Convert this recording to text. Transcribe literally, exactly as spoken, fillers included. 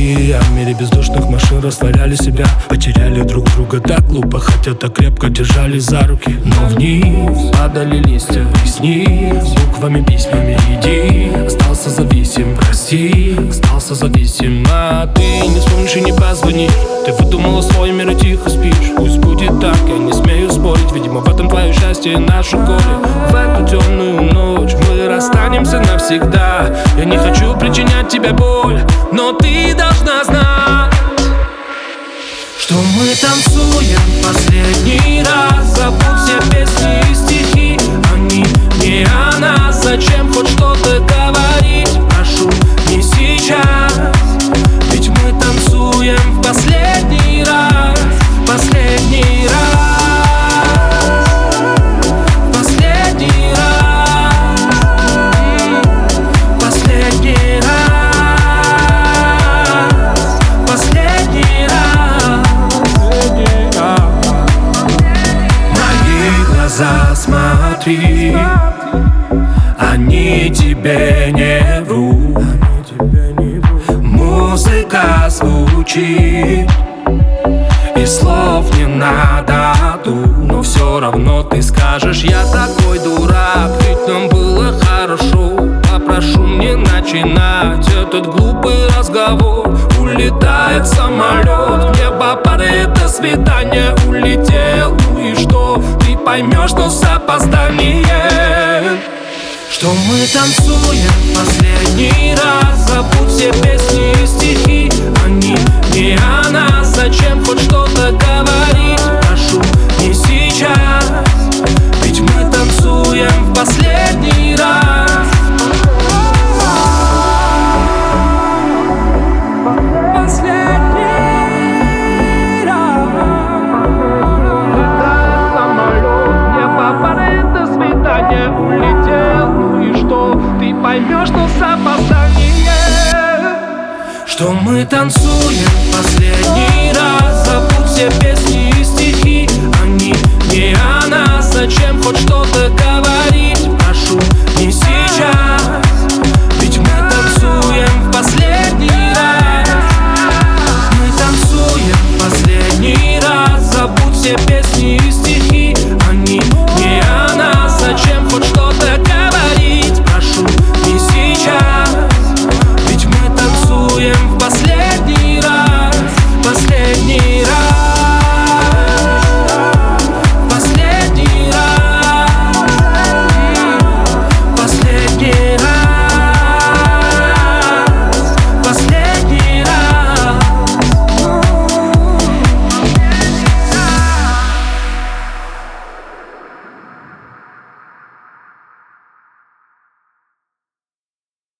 Одни, а в мире бездушных машин растворяли себя. Потеряли друг друга так глупо, хотя так крепко держались за руки. Но вниз падали листья, вниз буквами, письмами иди. Остался зависим, прости, остался зависим. А ты не вспомнишь и не позвонишь. Ты выдумала свой мир и тихо спишь. Пусть будет так, я не смею спорить. Видимо, в этом твое счастье и наше горе. В эту темную ночь мы расстанемся навсегда. Я не хочу причинять тебе боль, но ты должна знать, что мы танцуем последний раз. Забудь все песни и стихи, они не о нас. Зачем хоть что-то говорить? Прошу, не сейчас. Ведь мы танцуем в последний раз. Последний раз. Последний раз. Последний раз. Последний раз. Мои глаза смотри, они тебе не врут. Музыка звучит, и слов не надо тут. Но все равно ты скажешь: я такой дурак, ведь нам было хорошо. Попрошу не начинать этот глупый разговор. Улетает самолет, в небо падает, до свидания. Улетел, ну и что? Ты поймешь, но с опозданием, что мы танцуем последний раз. Забудь все песни и стихи, они не о нас. Зачем хоть что-то говорить? Прошу, не сейчас. Ведь мы танцуем в последний раз. Последний раз. Улетает самолет, небо падает, до свидания. Улетел, ну и что? Ты поймешь, но с опозданием, что мы танцуем последний раз. Забудь все песни